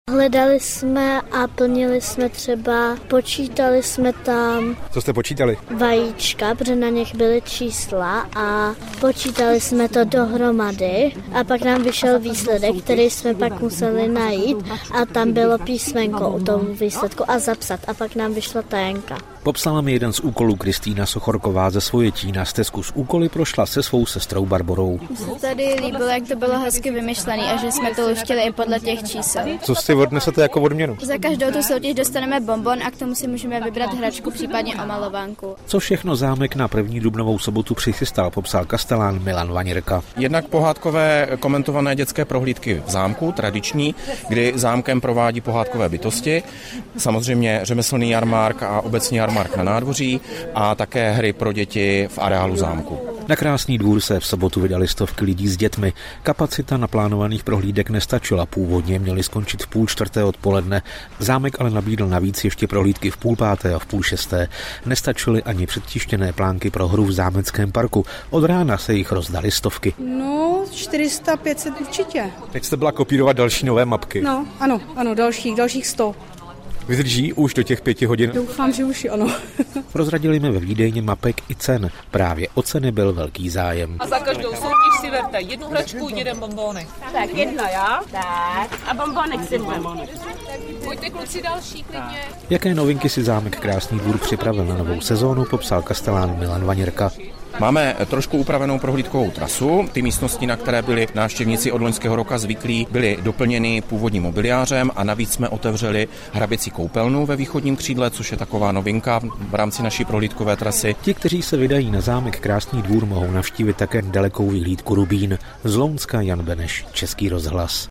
Hledali jsme a plnili jsme třeba, počítali jsme tam. Co jste počítali? Vajíčka, protože na nich byly čísla a počítali jsme to dohromady a pak nám vyšel výsledek, který jsme pak museli najít a tam bylo písmenko u toho výsledku a zapsat a pak nám vyšla tajenka. Popsala mi jeden z úkolů Kristýna Sochorková ze Svojetína. Stezku s úkoly prošla se svou sestrou Barborou. Mně se tady líbilo, jak to bylo hezky vymyšlené a že jsme to luštili i podle těch čísel. Co si odnesete jako odměnu? Za každou tu soutěž dostaneme bonbon a k tomu si můžeme vybrat hračku, případně omalovánku. Co všechno zámek na 1. dubnovou sobotu přichystal, popsal kastelán Milan Vaněrka. Jednak pohádkové komentované dětské prohlídky v zámku, tradiční, kdy zámkem provádí pohádkové bytosti, samozřejmě řemeslný jarmark a obecní jarmark na nádvoří a také hry pro děti v areálu zámku. Na Krásný dvůr se v sobotu vydali stovky lidí s dětmi. Kapacita naplánovaných prohlídek nestačila, původně měly skončit v 3:30 odpoledne. Zámek ale nabídl navíc ještě prohlídky v 5:30 a v 5:30. Nestačily ani předtištěné plánky pro hru v zámeckém parku. Od rána se jich rozdali stovky. No, 400-500 určitě. Teď jste byla kopírovat další nové mapky. No, ano, dalších 100. Vydrží už do těch 5 hodin? Doufám, že už ano. Prozradili mi ve výdejně mapek i cen. Právě o ceny byl velký zájem. A za každou soutěž si verte 1 hračku, 1 bonbónek. Tak 1, jo? Tak. A bonbónek si bonbónek. Pojďte kluci další klidně. Jaké novinky si zámek Krásný dvůr připravil na novou sezónu, popsal kastelán Milan Vaněrka. Máme trošku upravenou prohlídkovou trasu. Ty místnosti, na které byli návštěvníci od loňského roka zvyklí, byly doplněny původním mobiliářem a navíc jsme otevřeli hraběcí koupelnu ve východním křídle, což je taková novinka v rámci naší prohlídkové trasy. Ti, kteří se vydají na zámek Krásný dvůr, mohou navštívit také dalekou vyhlídku Rubín. Z Lounska Jan Beneš, Český rozhlas.